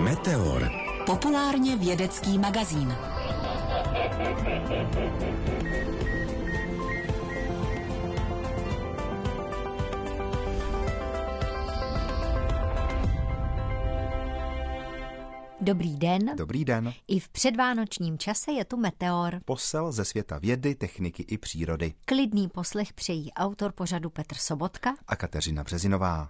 Meteor. Populárně vědecký magazín. Dobrý den. Dobrý den. I v předvánočním čase je tu Meteor. Posel ze světa vědy, techniky i přírody. Klidný poslech přejí autor pořadu Petr Sobotka A Kateřina Březinová.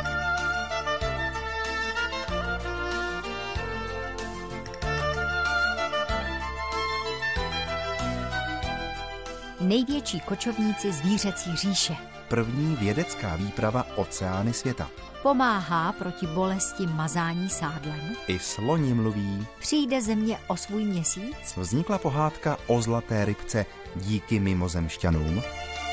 Největší kočovníci zvířecí říše. První vědecká výprava Oceány světa. Pomáhá proti bolesti mazání sádlem. I sloni mluví. Přijde Země o svůj měsíc. Vznikla pohádka o zlaté rybce díky mimozemšťanům.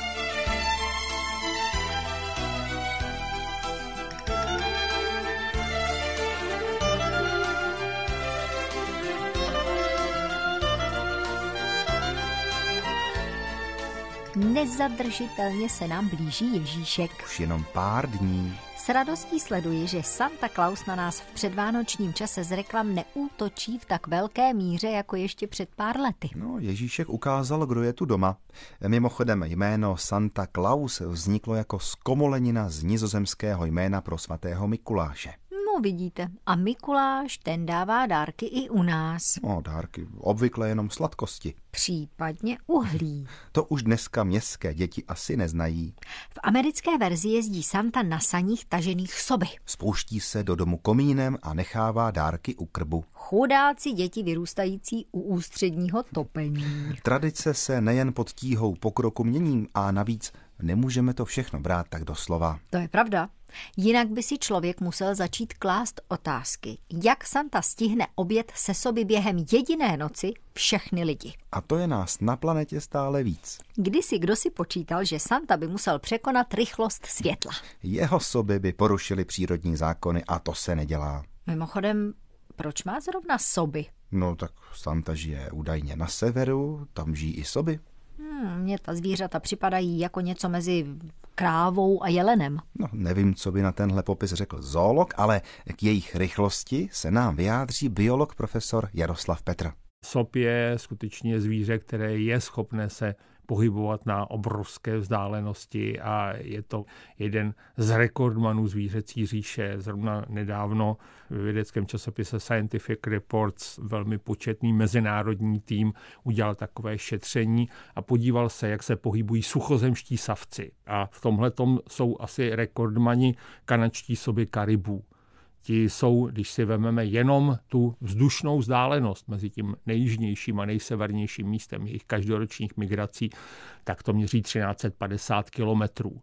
Nezadržitelně se nám blíží Ježíšek. Už jenom pár dní. S radostí sleduji, že Santa Claus na nás v předvánočním čase z reklam neútočí v tak velké míře, jako ještě před pár lety. No, Ježíšek ukázal, kdo je tu doma. Mimochodem, jméno Santa Claus vzniklo jako zkomolenina z nizozemského jména pro svatého Mikuláše. No vidíte, a Mikuláš ten dává dárky i u nás. No, dárky, obvykle jenom sladkosti. Případně uhlí. To už dneska městské děti asi neznají. V americké verzi jezdí Santa na saních tažených soby. Spouští se do domu komínem a nechává dárky u krbu. Chudáci děti vyrůstající u ústředního topení. Tradice se nejen pod tíhou pokroku mění a navíc nemůžeme to všechno brát tak doslova. To je pravda. Jinak by si člověk musel začít klást otázky, jak Santa stihne objet se soby během jediné noci všechny lidi. A to je nás na planetě stále víc. Kdysi kdo si počítal, že Santa by musel překonat rychlost světla. Jeho soby by porušily přírodní zákony a to se nedělá. Mimochodem, proč má zrovna soby? No tak Santa žije údajně na severu, tam žijí i soby. Mně ta zvířata připadají jako něco mezi krávou a jelenem. No, nevím, co by na tenhle popis řekl zoolog, ale k jejich rychlosti se nám vyjádří biolog profesor Jaroslav Petr. Sob je skutečně zvíře, které je schopné se pohybovat na obrovské vzdálenosti a je to jeden z rekordmanů zvířecí říše. Zrovna nedávno v vědeckém časopise Scientific Reports velmi početný mezinárodní tým udělal takové šetření a podíval se, jak se pohybují suchozemští savci. A v tomhletom jsou asi rekordmani kanadští soby karibů. Ti jsou, když si vezmeme jenom tu vzdušnou vzdálenost mezi tím nejjižnějším a nejsevernějším místem jejich každoročních migrací, tak to měří 1350 kilometrů.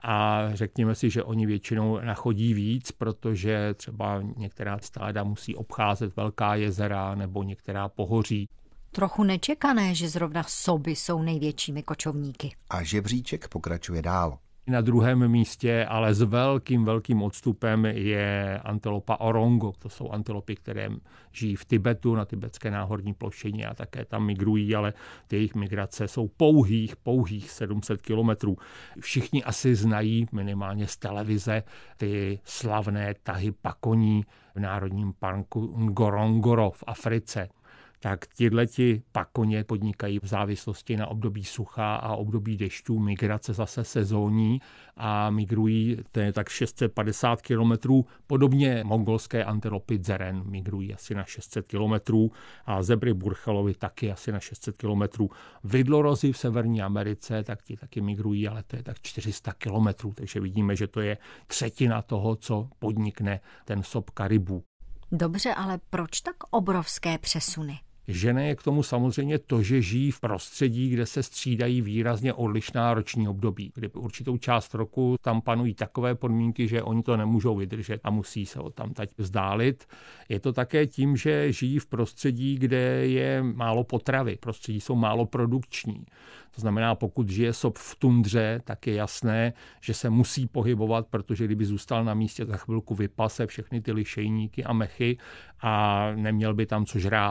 A řekněme si, že oni většinou nachodí víc, protože třeba některá stáda musí obcházet velká jezera nebo některá pohoří. Trochu nečekané, že zrovna soby jsou největšími kočovníky. A žebříček pokračuje dál. Na druhém místě, ale s velkým odstupem, je antilopa orongo. To jsou antilopy, které žijí v Tibetu, na tibetské náhorní plošině a také tam migrují, ale ty jejich migrace jsou pouhých 700 kilometrů. Všichni asi znají minimálně z televize ty slavné tahy pakoní v národním parku Ngorongoro v Africe. Tak tihleti pakoně podnikají v závislosti na období sucha a období dešťů migrace zase sezónní a migrují tak 650 kilometrů. Podobně mongolské antilopy dzeren migrují asi na 600 kilometrů a zebry burchelovy taky asi na 600 kilometrů. Vidlorozy v Severní Americe tak ti taky migrují, ale to je tak 400 kilometrů, takže vidíme, že to je třetina toho, co podnikne ten sob karibů. Dobře, ale proč tak obrovské přesuny? Žene je k tomu samozřejmě to, že žijí v prostředí, kde se střídají výrazně odlišná roční období, kdy určitou část roku tam panují takové podmínky, že oni to nemůžou vydržet a musí se odtamtud vzdálit. Je to také tím, že žijí v prostředí, kde je málo potravy, prostředí jsou málo produkční. To znamená, pokud žije sob v tundře, tak je jasné, že se musí pohybovat, protože kdyby zůstal na místě, za chvilku vypase všechny ty lišejníky a mechy a neměl by tam co žrát.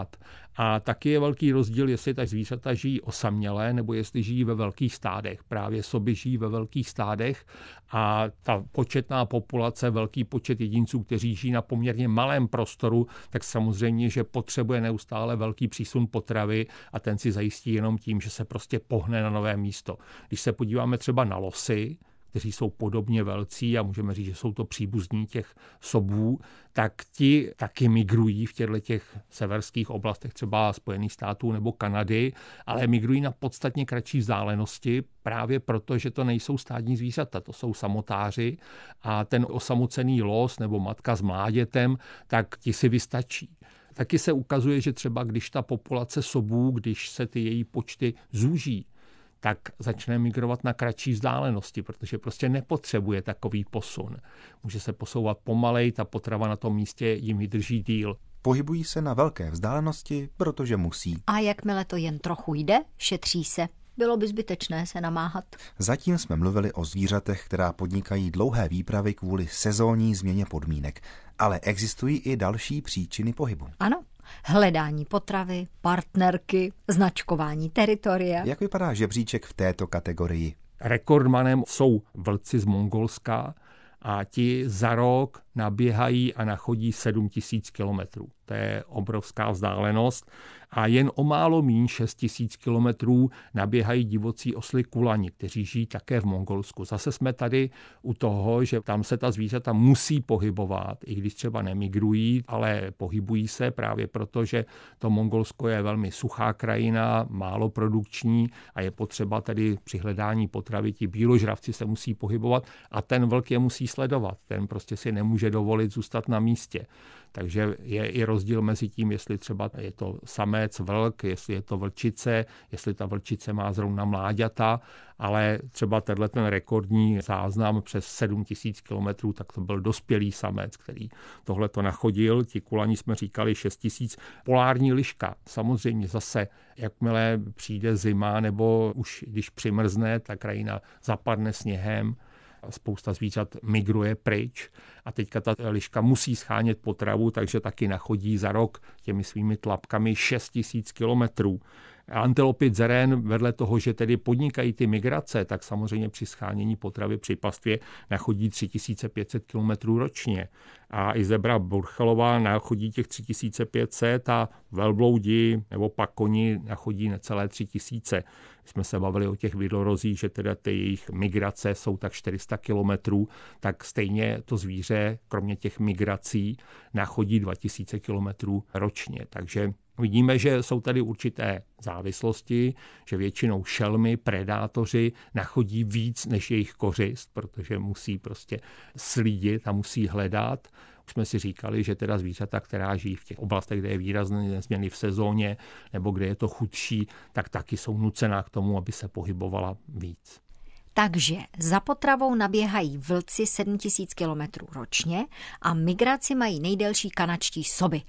A taky je velký rozdíl, jestli ta zvířata žijí osamělé, nebo jestli žijí ve velkých stádech. Právě soby žijí ve velkých stádech a ta početná populace, velký počet jedinců, kteří žijí na poměrně malém prostoru, tak samozřejmě, že potřebuje neustále velký přísun potravy a ten si zajistí jenom tím, že se prostě pohne na nové místo. Když se podíváme třeba na losy, kteří jsou podobně velcí a můžeme říct, že jsou to příbuzní těch sobů, tak ti taky migrují v těch severských oblastech třeba Spojených států nebo Kanady, ale migrují na podstatně kratší vzdálenosti právě proto, že to nejsou stádní zvířata, to jsou samotáři a ten osamocený los nebo matka s mládětem, tak ti si vystačí. Taky se ukazuje, že třeba když ta populace sobů, když se ty její počty zúží, tak začne migrovat na kratší vzdálenosti, protože prostě nepotřebuje takový posun. Může se posouvat pomalej, ta potrava na tom místě jim vydrží díl. Pohybují se na velké vzdálenosti, protože musí. A jakmile to jen trochu jde, šetří se. Bylo by zbytečné se namáhat. Zatím jsme mluvili o zvířatech, která podnikají dlouhé výpravy kvůli sezónní změně podmínek. Ale existují i další příčiny pohybu. Ano. Hledání potravy, partnerky, značkování teritoria. Jak vypadá žebříček v této kategorii? Rekordmanem jsou vlci z Mongolska a ti za rok naběhají a nachodí 7000 kilometrů. To je obrovská vzdálenost. A jen o málo míň 6000 kilometrů naběhají divocí osly kulani, kteří žijí také v Mongolsku. Zase jsme tady u toho, že tam se ta zvířata musí pohybovat, i když třeba nemigrují, ale pohybují se právě proto, že to Mongolsko je velmi suchá krajina, málo produkční a je potřeba tady při hledání potravy, ti býložravci se musí pohybovat a ten vlk je musí sledovat. Ten prostě si nemůže dovolit zůstat na místě. Takže je i rozdíl mezi tím, jestli třeba je to samec vlk, jestli je to vlčice, jestli ta vlčice má zrovna mláďata, ale třeba tenhle ten rekordní záznam přes 7000 kilometrů, tak to byl dospělý samec, který tohle to nachodil. Ti kulani jsme říkali 6000. Polární liška, samozřejmě zase, jakmile přijde zima nebo už když přimrzne, ta krajina zapadne sněhem, spousta zvířat migruje pryč a teďka ta liška musí schánět potravu, takže taky nachodí za rok těmi svými tlapkami 6000 kilometrů. Antilopy dzeren vedle toho, že tedy podnikají ty migrace, tak samozřejmě při schánění potravy při pastvě nachodí 3500 kilometrů ročně. A i zebra burchalová nachodí těch 3500 a velbloudi nebo pakoni nachodí necelé 3000. Jsme se bavili o těch vidlorozích, že teda ty jejich migrace jsou tak 400 kilometrů, tak stejně to zvíře, kromě těch migrací, nachodí 2000 kilometrů ročně. Takže vidíme, že jsou tady určité závislosti, že většinou šelmy, predátoři nachodí víc než jejich kořist, protože musí prostě slídit a musí hledat. Už jsme si říkali, že teda zvířata, která žijí v těch oblastech, kde je výrazné změny v sezóně nebo kde je to chudší, tak taky jsou nucená k tomu, aby se pohybovala víc. Takže za potravou naběhají vlci 7000 kilometrů ročně a migraci mají nejdelší kanadští soby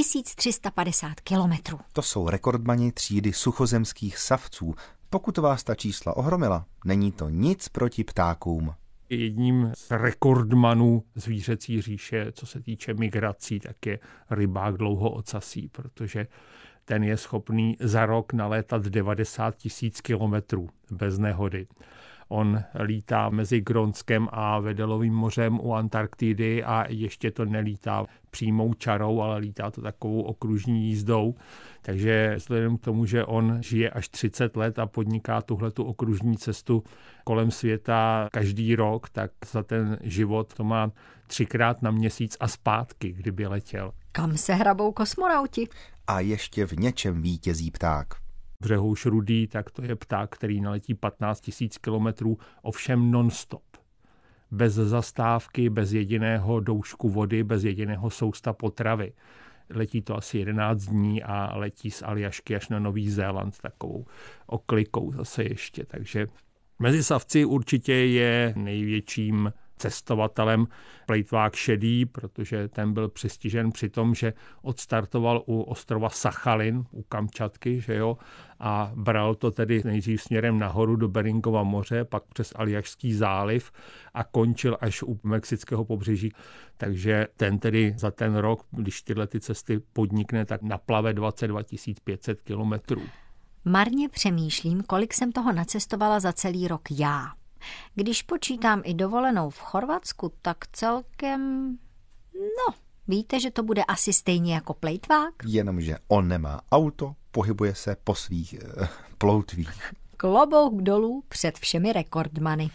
1350 kilometrů. To jsou rekordmani třídy suchozemských savců. Pokud vás ta čísla ohromila, není to nic proti ptákům. Jedním z rekordmanů zvířecí říše, co se týče migrací, tak je rybák dlouhoocasí, protože ten je schopný za rok nalétat 90 000 kilometrů bez nehody. On lítá mezi Grónskem a Wedelovým mořem u Antarktidy a ještě to nelítá přímou čarou, ale lítá to takovou okružní jízdou. Takže vzhledem k tomu, že on žije až 30 let a podniká tuhletu okružní cestu kolem světa každý rok, tak za ten život to má 3krát na měsíc a zpátky, kdyby letěl. Kam se hrabou kosmonauti? A ještě v něčem vítězí pták. Břehouš rudý, tak to je pták, který naletí 15 000 kilometrů, ovšem non-stop. Bez zastávky, bez jediného doušku vody, bez jediného sousta potravy. Letí to asi 11 dní a letí z Aljašky až na Nový Zéland takovou oklikou zase ještě. Takže mezi savci určitě je největším cestovatelem plejtvák šedý, protože ten byl přistižen při tom, že odstartoval u ostrova Sachalin, u Kamčatky, že jo, a bral to tedy nejdřív směrem nahoru do Beringova moře, pak přes Aljašský záliv a končil až u mexického pobřeží. Takže ten tedy za ten rok, když tyhle ty cesty podnikne, tak naplave 22 500 kilometrů. Marně přemýšlím, kolik jsem toho nacestovala za celý rok já. Když počítám i dovolenou v Chorvatsku, tak celkem, víte, že to bude asi stejně jako plejtvák? Jenomže on nemá auto, pohybuje se po svých ploutvích. Klobouk dolů před všemi rekordmany.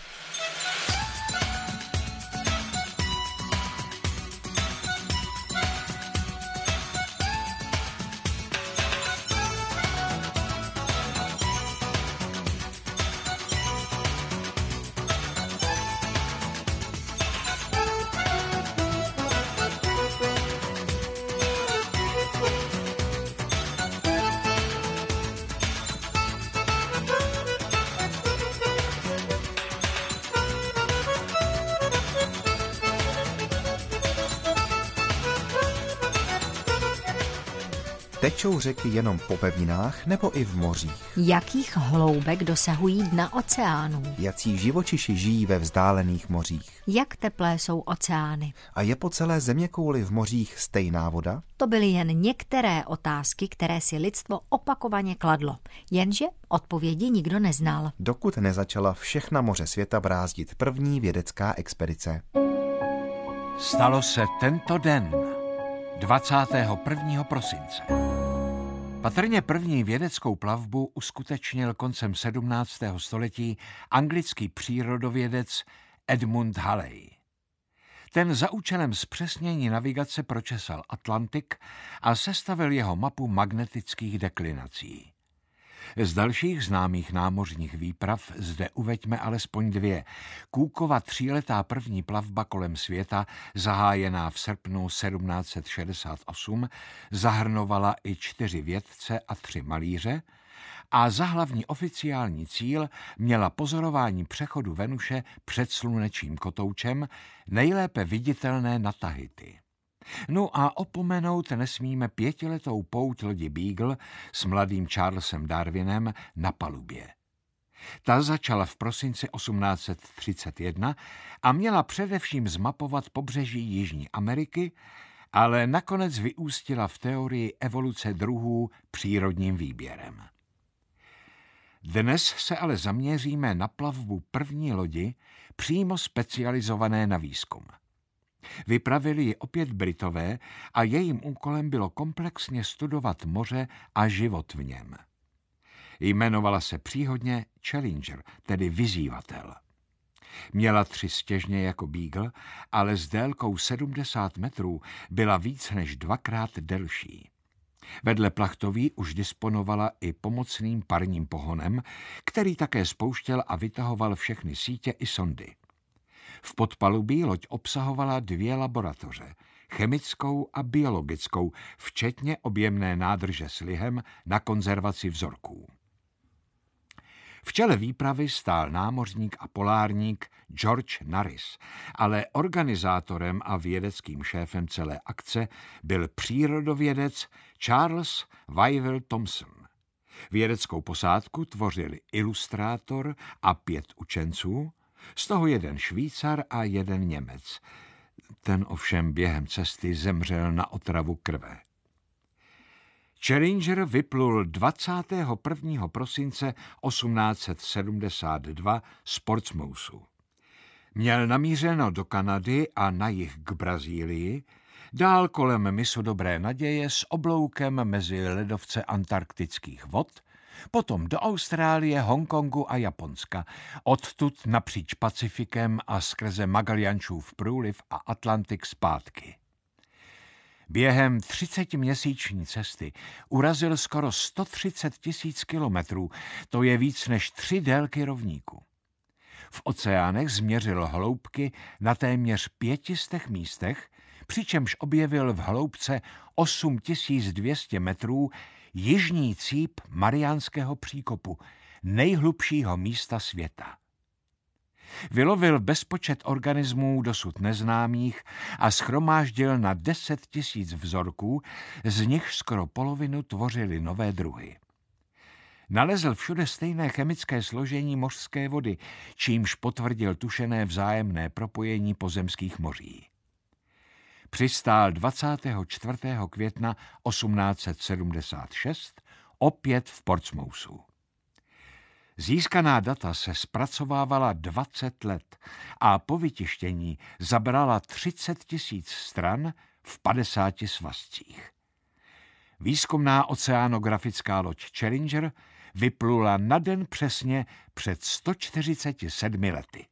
Tečou řeky jenom po pevninách nebo i v mořích? Jakých hloubek dosahují dna oceánů? Jací živočiši žijí ve vzdálených mořích? Jak teplé jsou oceány? A je po celé zeměkouli v mořích stejná voda? To byly jen některé otázky, které si lidstvo opakovaně kladlo. Jenže odpovědi nikdo neznal. Dokud nezačala všechna moře světa brázdit první vědecká expedice. Stalo se tento den, 21. prosince. Patrně první vědeckou plavbu uskutečnil koncem 17. století anglický přírodovědec Edmund Halley. Ten za účelem zpřesnění navigace pročesal Atlantik a sestavil jeho mapu magnetických deklinací. Z dalších známých námořních výprav zde uveďme alespoň dvě. Cookova tříletá první plavba kolem světa, zahájená v srpnu 1768, zahrnovala i 4 vědce a 3 malíře a za hlavní oficiální cíl měla pozorování přechodu Venuše před slunečním kotoučem, nejlépe viditelné na Tahiti. No a opomenout nesmíme 5letou pouť lodi Beagle s mladým Charlesem Darwinem na palubě. Ta začala v prosinci 1831 a měla především zmapovat pobřeží Jižní Ameriky, ale nakonec vyústila v teorii evoluce druhů přírodním výběrem. Dnes se ale zaměříme na plavbu první lodi, přímo specializované na výzkum. Vypravili ji opět Britové a jejím úkolem bylo komplexně studovat moře a život v něm. Jmenovala se příhodně Challenger, tedy vyzývatel. Měla 3 stěžně jako Beagle, ale s délkou 70 metrů byla víc než 2krát delší. Vedle plachtový už disponovala i pomocným parním pohonem, který také spouštěl a vytahoval všechny sítě i sondy. V podpalubí loď obsahovala 2 laboratoře, chemickou a biologickou, včetně objemné nádrže s lihem na konzervaci vzorků. V čele výpravy stál námořník a polárník George Norris, ale organizátorem a vědeckým šéfem celé akce byl přírodovědec Charles Wyville Thomson. Vědeckou posádku tvořili ilustrátor a 5 učenců, z toho 1 Švýcar a 1 Němec. Ten ovšem během cesty zemřel na otravu krve. Challenger vyplul 21. prosince 1872 z Portsmouthu. Měl namířeno do Kanady a na jih k Brazílii, dál kolem mysu Dobré naděje s obloukem mezi ledovce antarktických vod, potom do Austrálie, Hongkongu a Japonska, odtud napříč Pacifikem a skrze Magellanův průliv a Atlantik zpátky. Během 30měsíční cesty urazil skoro 130 000 kilometrů, to je víc než 3 délky rovníku. V oceánech změřil hloubky na téměř 500 místech, přičemž objevil v hloubce 8200 metrů jižní cíp Mariánského příkopu, nejhlubšího místa světa. Vylovil bezpočet organismů dosud neznámých a shromáždil na 10 000 vzorků, z nich skoro polovinu tvořily nové druhy. Nalezl všude stejné chemické složení mořské vody, čímž potvrdil tušené vzájemné propojení pozemských moří. Přistál 24. května 1876 opět v Portsmouthu. Získaná data se zpracovávala 20 let a po vytištění zabrala 30 000 stran v 50 svazcích. Výzkumná oceanografická loď Challenger vyplula na den přesně před 147 lety.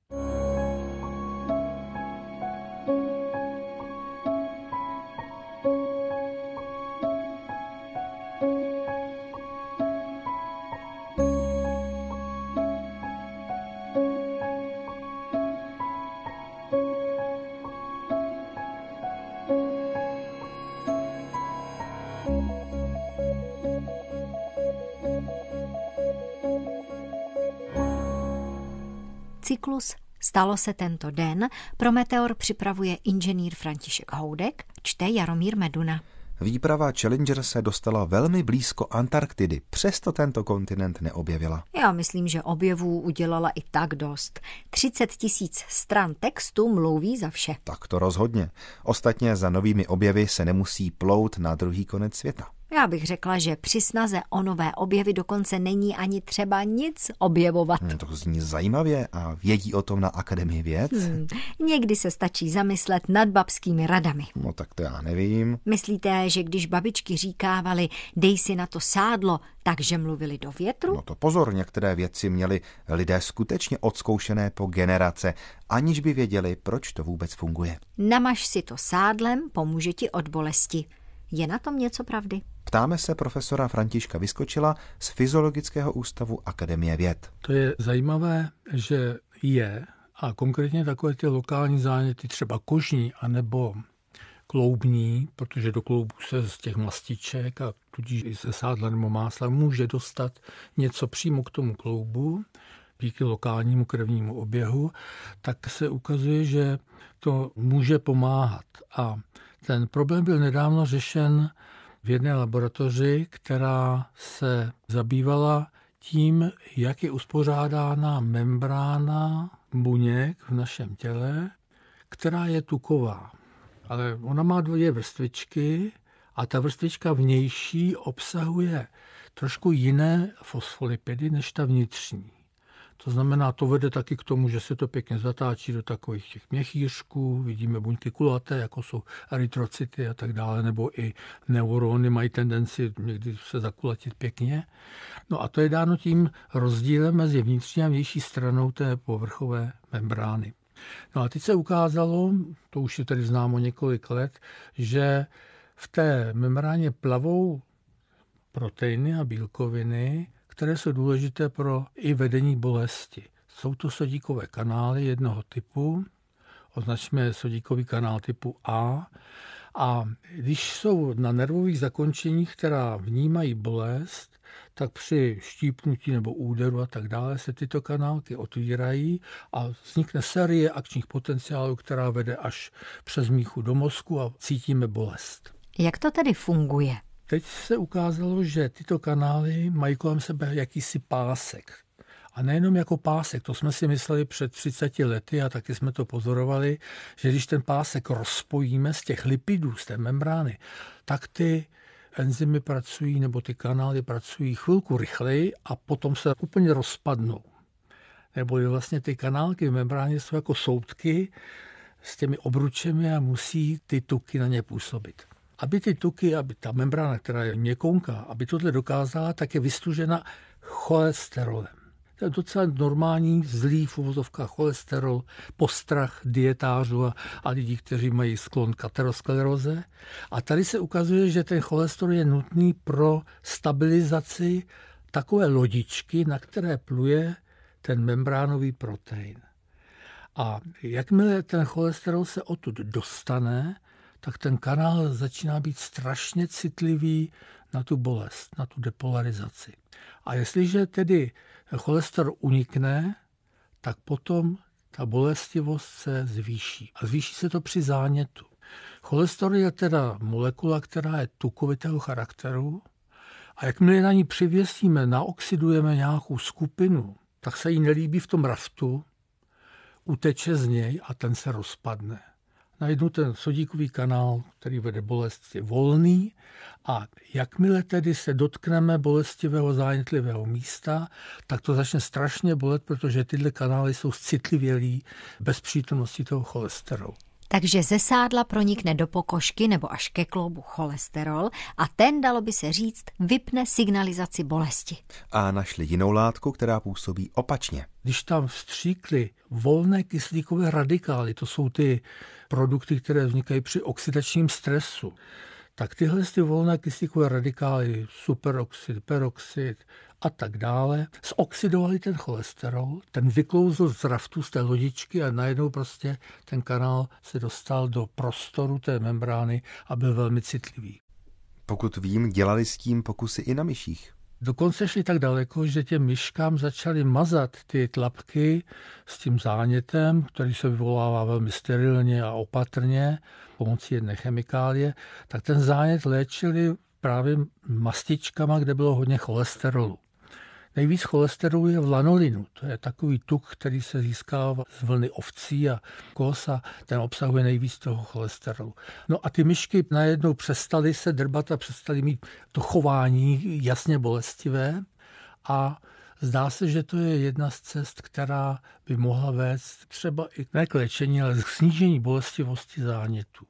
Cyklus Stalo se tento den pro Meteor připravuje inženýr František Houdek, čte Jaromír Meduna. Výprava Challenger se dostala velmi blízko Antarktidy, přesto tento kontinent neobjevila. Já myslím, že objevů udělala i tak dost. 30 000 stran textu mluví za vše. Tak to rozhodně. Ostatně za novými objevy se nemusí plout na druhý konec světa. Já bych řekla, že při snaze o nové objevy dokonce není ani třeba nic objevovat. To zní zajímavě a vědí o tom na Akademii věd? Někdy se stačí zamyslet nad babskými radami. No tak to já nevím. Myslíte, že když babičky říkávaly, dej si na to sádlo, takže mluvili do větru? No to pozor, některé věci měli lidé skutečně odzkoušené po generace, aniž by věděli, proč to vůbec funguje. Namaž si to sádlem, pomůže ti od bolesti. Je na tom něco pravdy? Ptáme se profesora Františka Vyskočila z Fyziologického ústavu Akademie věd. To je zajímavé, že je, a konkrétně takové ty lokální záněty, třeba kožní anebo kloubní, protože do kloubu se z těch mastiček a tudíž i ze sádla nebo másla může dostat něco přímo k tomu kloubu, díky lokálnímu krevnímu oběhu, tak se ukazuje, že to může pomáhat. A ten problém byl nedávno řešen v jedné laboratoři, která se zabývala tím, jak je uspořádána membrána buněk v našem těle, která je tuková. Ale ona má 2 vrstvičky a ta vrstvička vnější obsahuje trošku jiné fosfolipidy než ta vnitřní. To znamená, to vede taky k tomu, že se to pěkně zatáčí do takových těch měchýřků, vidíme buňky kulaté, jako jsou erytrocyty a tak dále, nebo i neurony mají tendenci někdy se zakulatit pěkně. No a to je dáno tím rozdílem mezi vnitřní a vnější stranou té povrchové membrány. No a teď se ukázalo, to už je tady známo několik let, že v té membráně plavou proteiny a bílkoviny, které jsou důležité pro i vedení bolesti. Jsou to sodíkové kanály jednoho typu, označíme sodíkový kanál typu A, a když jsou na nervových zakončeních, která vnímají bolest, tak při štípnutí nebo úderu a tak dále se tyto kanálky otvírají a vznikne série akčních potenciálů, která vede až přes míchu do mozku a cítíme bolest. Jak to tedy funguje? Teď se ukázalo, že tyto kanály mají kolem sebe jakýsi pásek. A nejenom jako pásek, to jsme si mysleli před 30 lety a taky jsme to pozorovali, že když ten pásek rozpojíme z těch lipidů, z té membrány, tak ty enzymy pracují nebo ty kanály pracují chvilku rychleji a potom se úplně rozpadnou. Neboli vlastně ty kanálky v membráně jsou jako soudky s těmi obručemi a musí ty tuky na ně působit. Aby ty tuky, aby ta membrána, která je měkouňká, aby tohle dokázala, tak je vystužena cholesterolem. To je docela normální zlý v uvozovkách cholesterol, postrach dietářů a lidí, kteří mají sklon k ateroskleróze. A tady se ukazuje, že ten cholesterol je nutný pro stabilizaci takové lodičky, na které pluje ten membránový protein. A jakmile ten cholesterol se odtud dostane, tak ten kanál začíná být strašně citlivý na tu bolest, na tu depolarizaci. A jestliže tedy cholesterol unikne, tak potom ta bolestivost se zvýší. A zvýší se to při zánětu. Cholesterol je teda molekula, která je tukovitého charakteru a jakmile na ní přivěsíme, naoxidujeme nějakou skupinu, tak se jí nelíbí v tom raftu, uteče z něj a ten se rozpadne. Najednou ten sodíkový kanál, který vede bolest, je volný a jakmile tedy se dotkneme bolestivého zánětlivého místa, tak to začne strašně bolet, protože tyhle kanály jsou citlivělý bez přítomnosti toho cholesterolu. Takže ze sádla pronikne do pokožky nebo až ke kloubu cholesterol a ten, dalo by se říct, vypne signalizaci bolesti. A našli jinou látku, která působí opačně. Když tam vstříkli volné kyslíkové radikály, to jsou ty produkty, které vznikají při oxidačním stresu, tak tyhle volné kyslíkové radikály, superoxid, peroxid a tak dále, zoxidovali ten cholesterol, ten vyklouzl z raftu z té lodičky a najednou prostě ten kanál se dostal do prostoru té membrány a byl velmi citlivý. Pokud vím, dělali s tím pokusy i na myších. Dokonce šli tak daleko, že těm myškám začali mazat ty tlapky s tím zánětem, který se vyvolává velmi sterilně a opatrně pomocí jedné chemikálie, tak ten zánět léčili právě mastičkama, kde bylo hodně cholesterolu. Nejvíc cholesterolu je v lanolinu. To je takový tuk, který se získává z vlny ovcí a kos a ten obsahuje nejvíc toho cholesterolu. No a ty myšky najednou přestaly se drbat a přestaly mít to chování jasně bolestivé a zdá se, že to je jedna z cest, která by mohla vést třeba i ne k léčení, ale k snížení bolestivosti zánětu.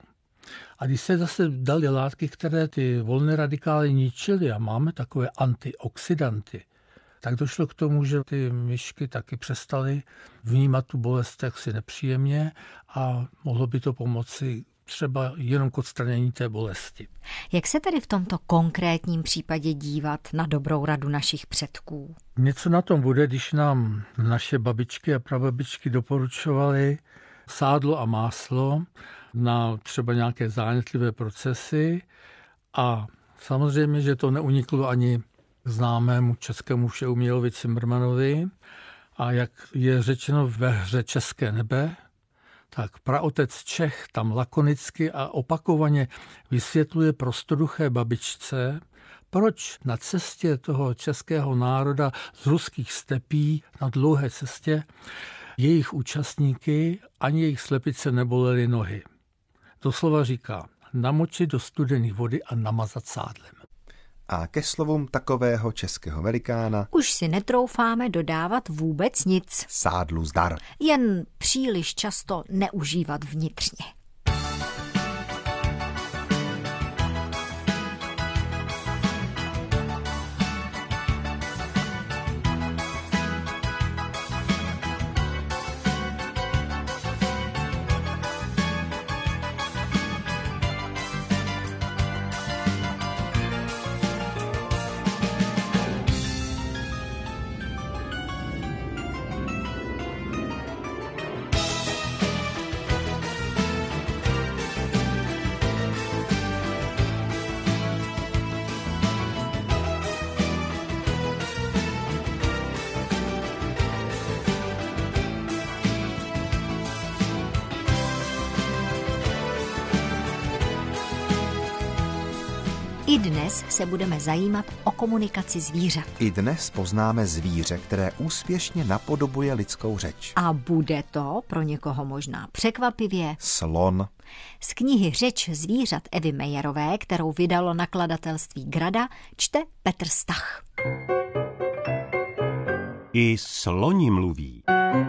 A když se zase dali látky, které ty volné radikály ničily a máme takové antioxidanty, tak došlo k tomu, že ty myšky taky přestaly vnímat tu bolest jaksi nepříjemně a mohlo by to pomoci třeba jenom k odstranění té bolesti. Jak se tedy v tomto konkrétním případě dívat na dobrou radu našich předků? Něco na tom bude, když nám naše babičky a prababičky doporučovaly sádlo a máslo na třeba nějaké zánětlivé procesy a samozřejmě, že to neuniklo ani známému českému všeumělovi Cimrmanovi a jak je řečeno ve hře České nebe, tak praotec Čech tam lakonicky a opakovaně vysvětluje prostoduché babičce, proč na cestě toho českého národa z ruských stepí na dlouhé cestě jejich účastníky ani jejich slepice nebolely nohy. Doslova říká, namočit do studené vody a namazat sádlem. A ke slovům takového českého velikána už si netroufáme dodávat vůbec nic. Sádlu zdar. Jen příliš často neužívat vnitřně. I dnes se budeme zajímat o komunikaci zvířat. I dnes poznáme zvíře, které úspěšně napodobuje lidskou řeč. A bude to pro někoho možná překvapivě Slon. Z knihy Řeč zvířat Evy Mejerové, kterou vydalo nakladatelství Grada, čte Petr Stach. I sloni mluví.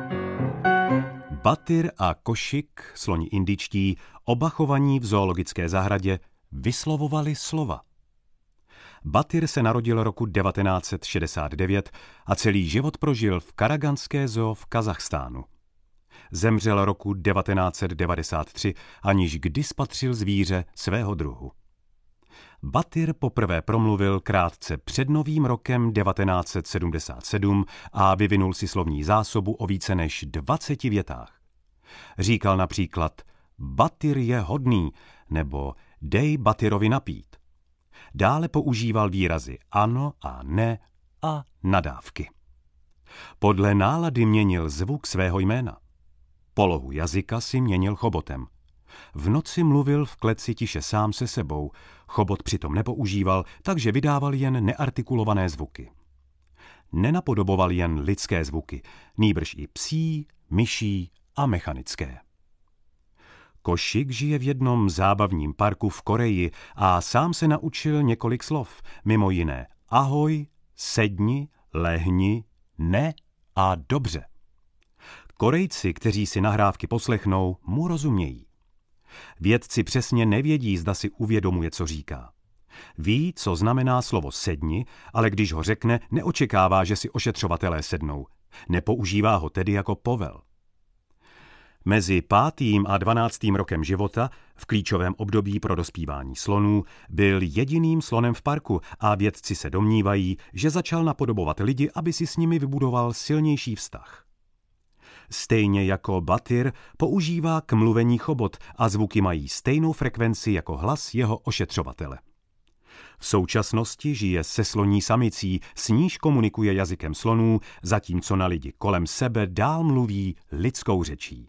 Batyr a košik, sloni indičtí, oba chovaní v zoologické zahradě, vyslovovali slova. Batyr se narodil roku 1969 a celý život prožil v Karaganské zoo v Kazachstánu. Zemřel roku 1993, aniž kdy spatřil zvíře svého druhu. Batyr poprvé promluvil krátce před Novým rokem 1977 a vyvinul si slovní zásobu o více než 20 větách. Říkal například Batyr je hodný nebo dej Batyrovi napít. Dále používal výrazy ano a ne a nadávky. Podle nálady měnil zvuk svého jména. Polohu jazyka si měnil chobotem. V noci mluvil v kleci tiše sám se sebou, chobot přitom nepoužíval, takže vydával jen neartikulované zvuky. Nenapodoboval jen lidské zvuky, nýbrž i psí, myší a mechanické. Košik žije v jednom zábavním parku v Koreji a sám se naučil několik slov, mimo jiné ahoj, sedni, lehni, ne a dobře. Korejci, kteří si nahrávky poslechnou, mu rozumějí. Vědci přesně nevědí, zda si uvědomuje, co říká. Ví, co znamená slovo sedni, ale když ho řekne, neočekává, že si ošetřovatelé sednou. Nepoužívá ho tedy jako povel. Mezi 5. a 12. rokem života, v klíčovém období pro dospívání slonů, byl jediným slonem v parku a vědci se domnívají, že začal napodobovat lidi, aby si s nimi vybudoval silnější vztah. Stejně jako Batyr používá k mluvení chobot a zvuky mají stejnou frekvenci jako hlas jeho ošetřovatele. V současnosti žije se sloní samicí, s níž komunikuje jazykem slonů, zatímco na lidi kolem sebe dál mluví lidskou řečí.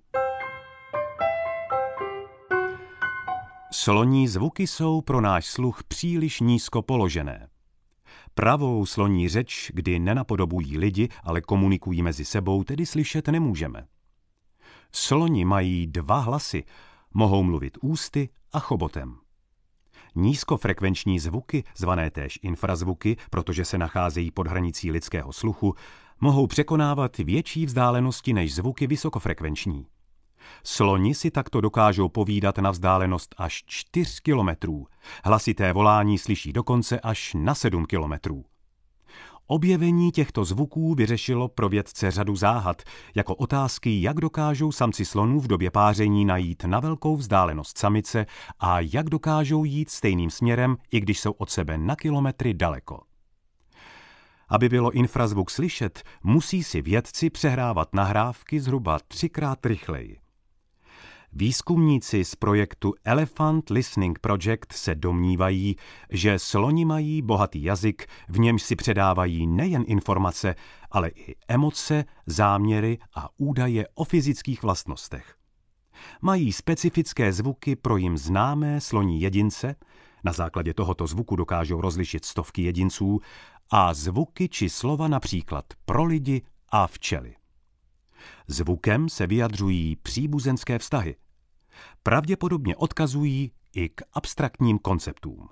Sloní zvuky jsou pro náš sluch příliš nízko položené. Pravou sloní řeč, kdy nenapodobují lidi, ale komunikují mezi sebou, tedy slyšet nemůžeme. Sloni mají 2 hlasy, mohou mluvit ústy a chobotem. Nízkofrekvenční zvuky, zvané též infrazvuky, protože se nacházejí pod hranicí lidského sluchu, mohou překonávat větší vzdálenosti než zvuky vysokofrekvenční. Sloni si takto dokážou povídat na vzdálenost až 4 kilometrů. Hlasité volání slyší dokonce až na 7 kilometrů. Objevení těchto zvuků vyřešilo pro vědce řadu záhad, jako otázky, jak dokážou samci slonů v době páření najít na velkou vzdálenost samice a jak dokážou jít stejným směrem, i když jsou od sebe na kilometry daleko. Aby bylo infrazvuk slyšet, musí si vědci přehrávat nahrávky zhruba 3krát rychleji. Výzkumníci z projektu Elephant Listening Project se domnívají, že sloni mají bohatý jazyk, v němž si předávají nejen informace, ale i emoce, záměry a údaje o fyzických vlastnostech. Mají specifické zvuky pro jim známé sloní jedince, na základě tohoto zvuku dokážou rozlišit stovky jedinců, a zvuky či slova například pro lidi a včely. Zvukem se vyjadřují příbuzenské vztahy. Pravděpodobně odkazují i k abstraktním konceptům.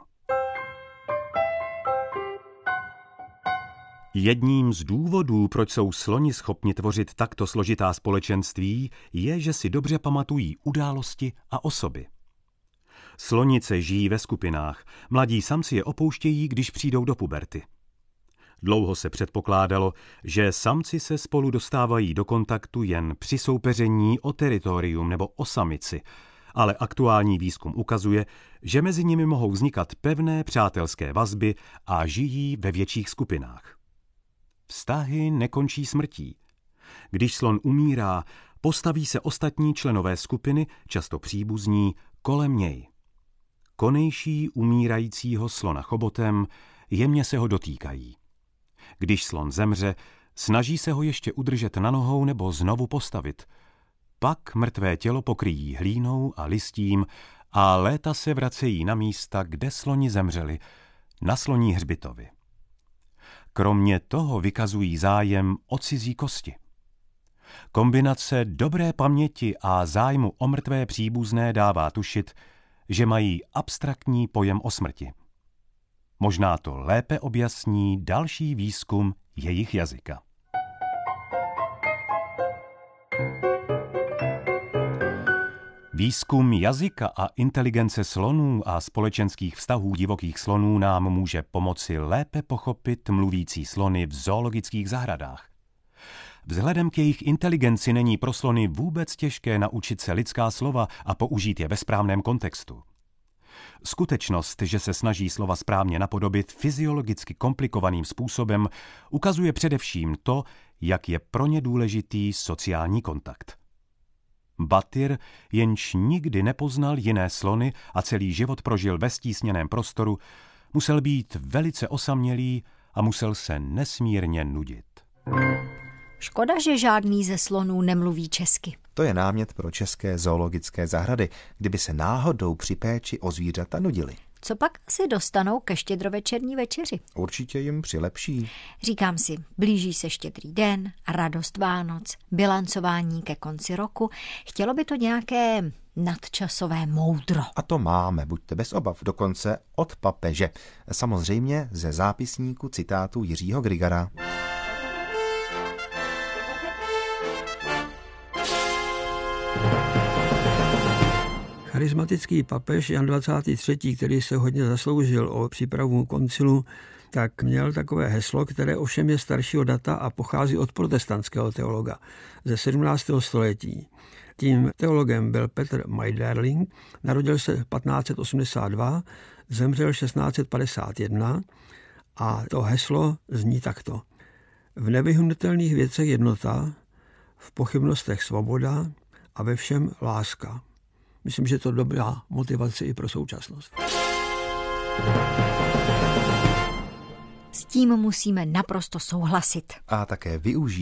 Jedním z důvodů, proč jsou sloni schopni tvořit takto složitá společenství, je, že si dobře pamatují události a osoby. Slonice žijí ve skupinách, mladí samci je opouštějí, když přijdou do puberty. Dlouho se předpokládalo, že samci se spolu dostávají do kontaktu jen při soupeření o teritorium nebo o samici, ale aktuální výzkum ukazuje, že mezi nimi mohou vznikat pevné přátelské vazby a žijí ve větších skupinách. Vztahy nekončí smrtí. Když slon umírá, postaví se ostatní členové skupiny, často příbuzní, kolem něj. Konejší umírajícího slona chobotem jemně se ho dotýkají. Když slon zemře, snaží se ho ještě udržet na nohou nebo znovu postavit. Pak mrtvé tělo pokryjí hlínou a listím a léta se vracejí na místa, kde sloni zemřeli, na sloní hřbitovy. Kromě toho vykazují zájem o cizí kosti. Kombinace dobré paměti a zájmu o mrtvé příbuzné dává tušit, že mají abstraktní pojem o smrti. Možná to lépe objasní další výzkum jejich jazyka. Výzkum jazyka a inteligence slonů a společenských vztahů divokých slonů nám může pomoci lépe pochopit mluvící slony v zoologických zahradách. Vzhledem k jejich inteligenci není pro slony vůbec těžké naučit se lidská slova a použít je ve správném kontextu. Skutečnost, že se snaží slova správně napodobit fyziologicky komplikovaným způsobem, ukazuje především to, jak je pro ně důležitý sociální kontakt. Batyr, jenž nikdy nepoznal jiné slony a celý život prožil ve stísněném prostoru, musel být velice osamělý a musel se nesmírně nudit. Škoda, že žádný ze slonů nemluví česky. To je námět pro české zoologické zahrady, kdyby se náhodou při péči o zvířata nudili. Co pak si dostanou ke štědrovečerní večeři? Určitě jim přilepší. Říkám si, blíží se Štědrý den, radost Vánoc, bilancování ke konci roku. Chtělo by to nějaké nadčasové moudro. A to máme, buďte bez obav, dokonce od papeže. Samozřejmě ze zápisníku citátu Jiřího Grigara. Charismatický papež Jan 23., který se hodně zasloužil o přípravu koncilu, tak měl takové heslo, které ovšem je staršího data a pochází od protestantského teologa ze 17. století. Tím teologem byl Petr Majderling, narodil se 1582, zemřel 1651 a to heslo zní takto. V nevyhnutelných věcech jednota, v pochybnostech svoboda a ve všem láska. Myslím, že to je dobrá motivace i pro současnost. S tím musíme naprosto souhlasit. A také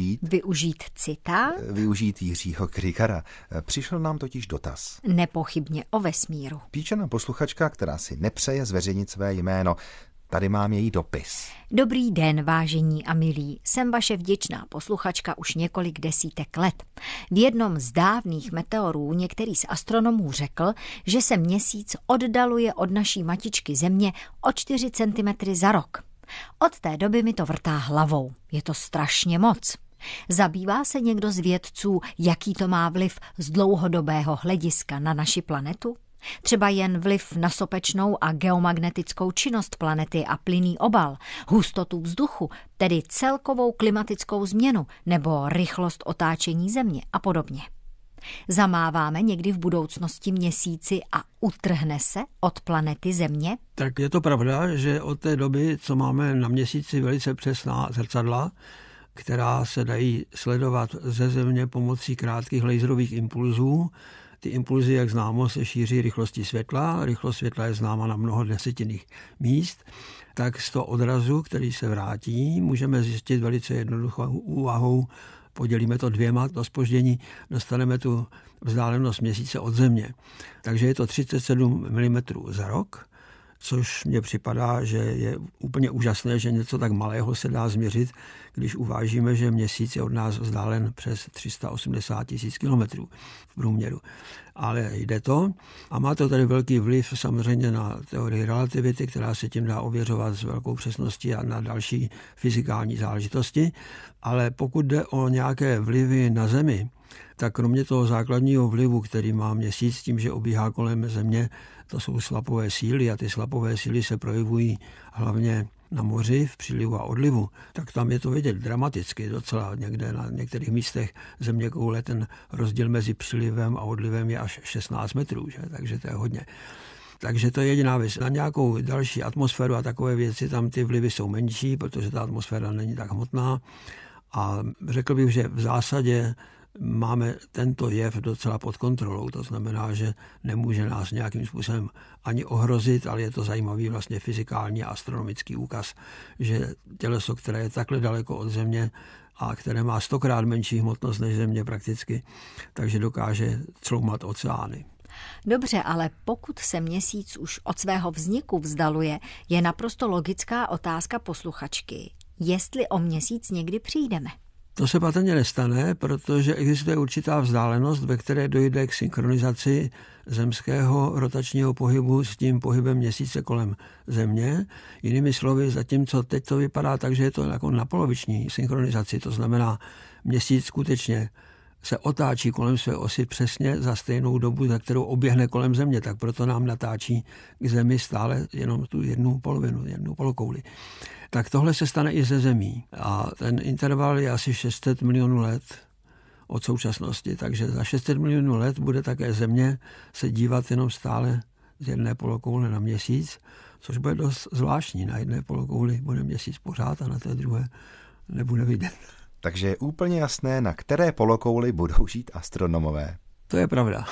využít citát. Využít Jiřího Grigara. Přišel nám totiž dotaz. Nepochybně o vesmíru. Píše nám posluchačka, která si nepřeje zveřejnit své jméno. Tady mám její dopis. Dobrý den, vážení a milí. Jsem vaše vděčná posluchačka už několik desítek let. V jednom z dávných meteorů některý z astronomů řekl, že se Měsíc oddaluje od naší matičky Země o 4 cm za rok. Od té doby mi to vrtá hlavou. Je to strašně moc. Zabývá se někdo z vědců, jaký to má vliv z dlouhodobého hlediska na naši planetu? Třeba jen vliv na sopečnou a geomagnetickou činnost planety a plynný obal, hustotu vzduchu, tedy celkovou klimatickou změnu nebo rychlost otáčení Země a podobně. Zamáváme někdy v budoucnosti Měsíci a utrhne se od planety Země? Tak je to pravda, že od té doby, co máme na Měsíci velice přesná zrcadla, která se dají sledovat ze Země pomocí krátkých laserových impulzů. Ty impulzy, jak známo, se šíří rychlostí světla. Rychlost světla je známa na mnoho desetinných míst. Tak z toho odrazu, který se vrátí, můžeme zjistit velice jednoduchou úvahou. Podělíme to 2, to zpoždění, dostaneme tu vzdálenost Měsíce od Země. Takže je to 37 mm za rok, což mně připadá, že je úplně úžasné, že něco tak malého se dá změřit, když uvážíme, že Měsíc je od nás vzdálen přes 380 000 kilometrů v průměru. Ale jde to a má to tady velký vliv samozřejmě na teorii relativity, která se tím dá ověřovat s velkou přesností a na další fyzikální záležitosti. Ale pokud jde o nějaké vlivy na Zemi, tak kromě toho základního vlivu, který má Měsíc tím, že obíhá kolem Země, to jsou slapové síly a ty slapové síly se projevují hlavně na moři, v přílivu a odlivu, tak tam je to vidět dramaticky docela někde na některých místech zeměkoule ten rozdíl mezi přílivem a odlivem je až 16 metrů, že? Takže to je hodně. Takže to je jediná věc. Na nějakou další atmosféru a takové věci tam ty vlivy jsou menší, protože ta atmosféra není tak hmotná a řekl bych, že v zásadě máme tento jev docela pod kontrolou. To znamená, že nemůže nás nějakým způsobem ani ohrozit, ale je to zajímavý vlastně fyzikální a astronomický úkaz, že těleso, které je takhle daleko od Země a které má 100krát menší hmotnost než Země prakticky, takže dokáže cloumat oceány. Dobře, ale pokud se Měsíc už od svého vzniku vzdaluje, je naprosto logická otázka posluchačky, jestli o Měsíc někdy přijdeme. To se patrně nestane, protože existuje určitá vzdálenost, ve které dojde k synchronizaci zemského rotačního pohybu s tím pohybem Měsíce kolem Země. Jinými slovy, zatímco teď to vypadá tak, že je to jako na poloviční synchronizaci, to znamená Měsíc skutečně se otáčí kolem své osy přesně za stejnou dobu, za kterou oběhne kolem Země, tak proto nám natáčí k Zemi stále jenom tu jednu polokouli. Tak tohle se stane i ze Zemí. A ten interval je asi 600 milionů let od současnosti. Takže za 600 milionů let bude také Země se dívat jenom stále z jedné polokoule na Měsíc, což bude dost zvláštní. Na jedné polokouli bude Měsíc pořád a na té druhé nebude vidět. Takže je úplně jasné, na které polokouli budou žít astronomové. To je pravda.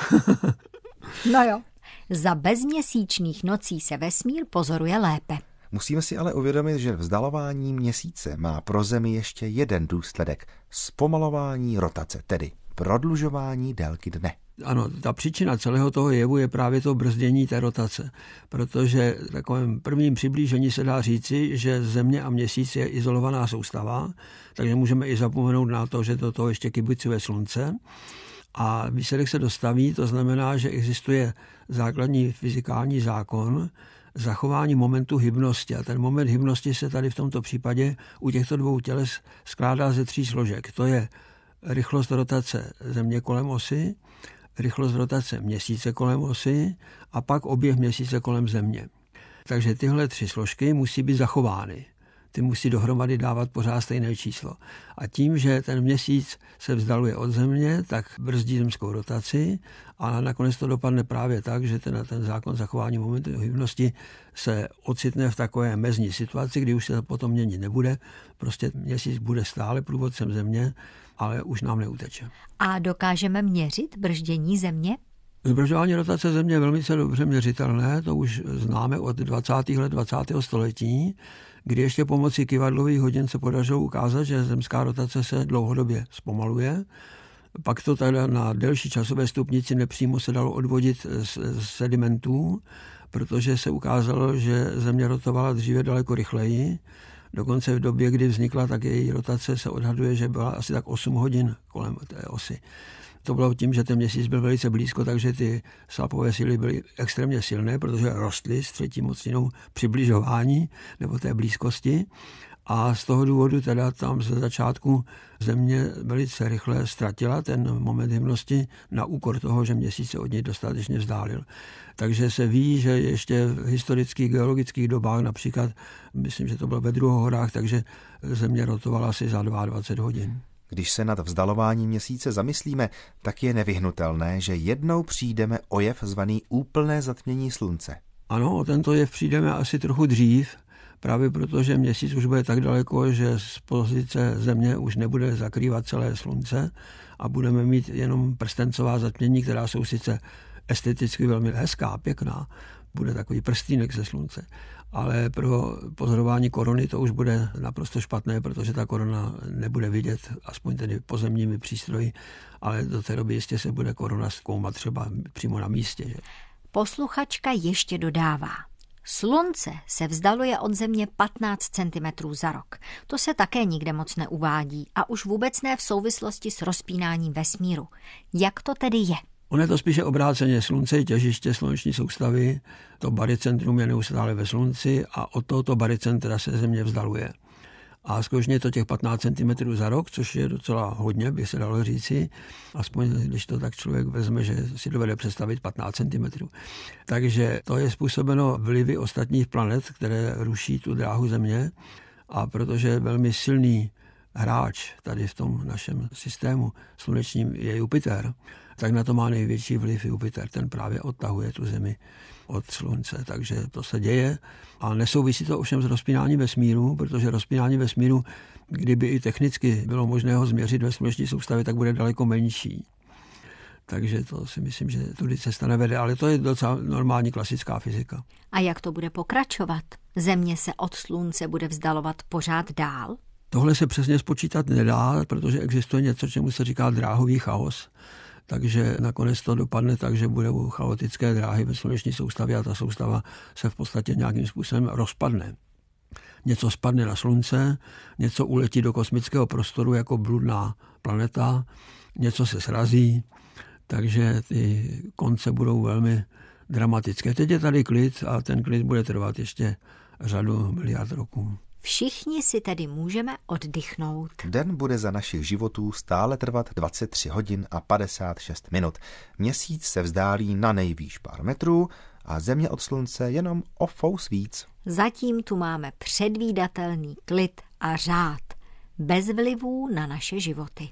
No jo, za bezměsíčných nocí se vesmír pozoruje lépe. Musíme si ale uvědomit, že vzdalování Měsíce má pro Zemi ještě jeden důsledek – zpomalování rotace, tedy prodlužování délky dne. Ano, ta příčina celého toho jevu je právě to brzdění té rotace, protože v takovém prvním přiblížení se dá říci, že Země a Měsíc je izolovaná soustava, takže můžeme i zapomenout na to, že do toho ještě kibucuje Slunce. A výsledek se dostaví, to znamená, že existuje základní fyzikální zákon zachování momentu hybnosti. A ten moment hybnosti se tady v tomto případě u těchto dvou těles skládá ze 3 složek. To je rychlost rotace Země kolem osy, rychlost rotace Měsíce kolem osy a pak oběh Měsíce kolem Země. Takže tyhle 3 složky musí být zachovány. Ty musí dohromady dávat pořád stejné číslo. A tím, že ten Měsíc se vzdaluje od Země, tak brzdí zemskou rotaci a nakonec to dopadne právě tak, že ten zákon zachování momentu hybnosti se ocitne v takové mezní situaci, kdy už se to potom měnit nebude. Prostě Měsíc bude stále průvodcem Země, ale už nám neuteče. A dokážeme měřit brždění Země? Zbržďování rotace Země je velmi dobře měřitelné, to už známe od 20. let 20. století, kdy ještě pomocí kyvadlových hodin se podařilo ukázat, že zemská rotace se dlouhodobě zpomaluje. Pak to teda na delší časové stupnici nepřímo se dalo odvodit z sedimentů, protože se ukázalo, že Země rotovala dříve daleko rychleji. Dokonce v době, kdy vznikla, tak její rotace se odhaduje, že byla asi tak 8 hodin kolem té osy. To bylo tím, že ten Měsíc byl velice blízko, takže ty slapové síly byly extrémně silné, protože rostly s třetí mocninou přibližování nebo té blízkosti. A z toho důvodu teda tam ze začátku Země velice rychle ztratila ten moment hybnosti na úkor toho, že Měsíc se od něj dostatečně vzdálil. Takže se ví, že ještě v historických geologických dobách, například, myslím, že to bylo ve Druhohorách, takže Země rotovala asi za 22 hodin. Když se nad vzdalováním Měsíce zamyslíme, tak je nevyhnutelné, že jednou přijdeme o jev zvaný úplné zatmění Slunce. Ano, o tento jev přijdeme asi trochu dřív, právě protože Měsíc už bude tak daleko, že z pozice Země už nebude zakrývat celé Slunce a budeme mít jenom prstencová zatmění, která jsou sice esteticky velmi hezká, pěkná, bude takový prstýnek ze Slunce. Ale pro pozorování korony to už bude naprosto špatné, protože ta korona nebude vidět, aspoň tedy pozemními přístroji, ale do té doby jistě se bude korona zkoumat třeba přímo na místě. Že? Posluchačka ještě dodává. Slunce se vzdaluje od Země 15 cm za rok. To se také nikde moc neuvádí a už vůbec ne v souvislosti s rozpínáním vesmíru. Jak to tedy je? Ono je to spíše obráceně. Slunce je těžiště sluneční soustavy, to barycentrum je neustále ve Slunci a od tohoto barycentra se Země vzdaluje. A skutečně je to těch 15 cm za rok, což je docela hodně, by se dalo říci, aspoň když to tak člověk vezme, že si dovede představit 15 cm. Takže to je způsobeno vlivy ostatních planet, které ruší tu dráhu Země, a protože je velmi silný hráč tady v tom našem systému slunečním je Jupiter, tak na to má největší vliv Jupiter. Ten právě odtahuje tu Zemi od Slunce, takže to se děje. A nesouvisí to ovšem s rozpínáním vesmíru, protože rozpínání vesmíru, kdyby i technicky bylo možné ho změřit ve sluneční soustavě, tak bude daleko menší. Takže to si myslím, že tudy cesta nevede, ale to je docela normální klasická fyzika. A jak to bude pokračovat? Země se od Slunce bude vzdalovat pořád dál? Tohle se přesně spočítat nedá, protože existuje něco, čemu se říká dráhový chaos. Takže nakonec to dopadne tak, že budou chaotické dráhy ve sluneční soustavě a ta soustava se v podstatě nějakým způsobem rozpadne. Něco spadne na Slunce, něco uletí do kosmického prostoru jako bludná planeta, něco se srazí, takže ty konce budou velmi dramatické. Teď je tady klid a ten klid bude trvat ještě řadu miliard roků. Všichni si tedy můžeme oddychnout. Den bude za našich životů stále trvat 23 hodin a 56 minut. Měsíc se vzdálí na nejvýš pár metrů a Země od Slunce jenom o fous víc. Zatím tu máme předvídatelný klid a řád, bez vlivů na naše životy.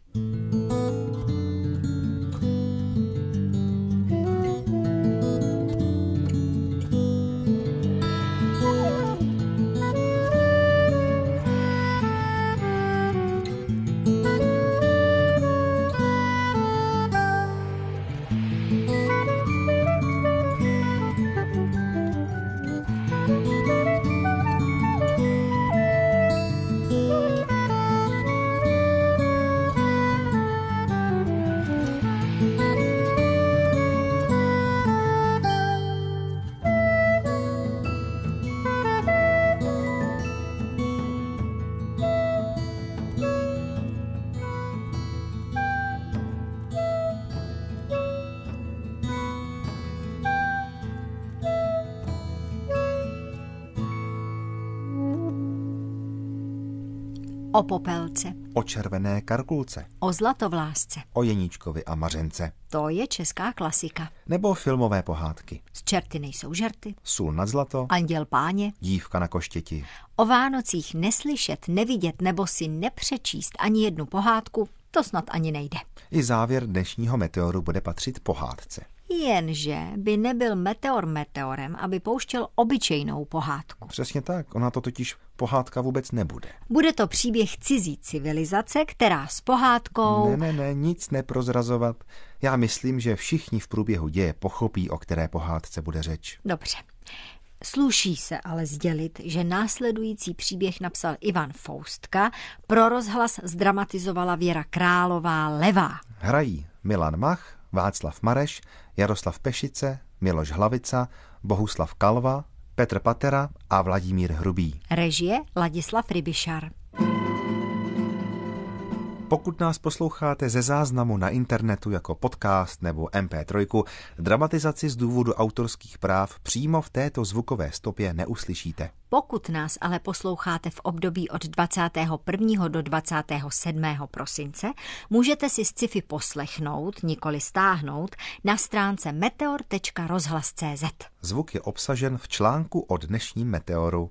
O Popelce, o červené karkulce, o Zlatovlásce. o Jeníčkovi a Mařence. To je česká klasika. Nebo filmové pohádky. Z Čerty nejsou žerty, Sůl nad zlato, Anděl páně. Dívka na koštěti. O Vánocích neslyšet, nevidět nebo si nepřečíst ani jednu pohádku, to snad ani nejde. I závěr dnešního Meteoru bude patřit pohádce. Jenže by nebyl meteor meteorem, aby pouštěl obyčejnou pohádku. Přesně tak, ona to totiž pohádka vůbec nebude. Bude to příběh cizí civilizace, která s pohádkou... Ne, nic neprozrazovat. Já myslím, že všichni v průběhu děje pochopí, o které pohádce bude řeč. Dobře. Sluší se ale sdělit, že následující příběh napsal Ivan Foustka, pro rozhlas zdramatizovala Věra Králová Levá. Hrají Milan Mach, Václav Mareš, Jaroslav Pešice, Miloš Hlavica, Bohuslav Kalva, Petr Patera a Vladimír Hrubý. Režie Ladislav Rybišar. Pokud nás posloucháte ze záznamu na internetu jako podcast nebo MP3, dramatizaci z důvodu autorských práv přímo v této zvukové stopě neuslyšíte. Pokud nás ale posloucháte v období od 21. do 27. prosince, můžete si sci-fi poslechnout, nikoli stáhnout, na stránce meteor.rozhlas.cz. Zvuk je obsažen v článku o dnešním Meteoru.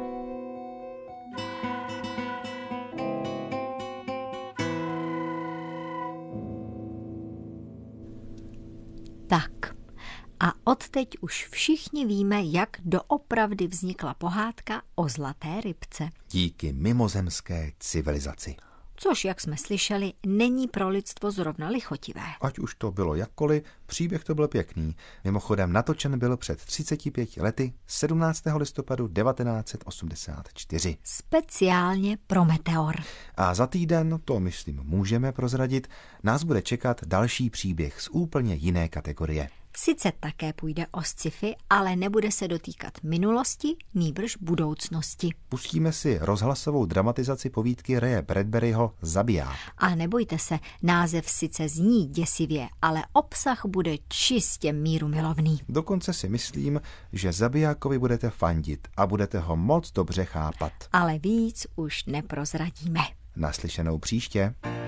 Tak. A odteď už všichni víme, jak doopravdy vznikla pohádka o zlaté rybce. Díky mimozemské civilizaci. Což, jak jsme slyšeli, není pro lidstvo zrovna lichotivé. Ať už to bylo jakkoliv, příběh to byl pěkný. Mimochodem natočen byl před 35 lety 17. listopadu 1984. Speciálně pro Meteor. A za týden, to myslím můžeme prozradit, nás bude čekat další příběh z úplně jiné kategorie. Sice také půjde o sci-fi, ale nebude se dotýkat minulosti, nýbrž budoucnosti. Pustíme si rozhlasovou dramatizaci povídky Raye Bradburyho Zabiják. A nebojte se, název sice zní děsivě, ale obsah bude čistě mírumilovný. Dokonce si myslím, že Zabijákovi budete fandit a budete ho moc dobře chápat. Ale víc už neprozradíme. Naslyšenou příště.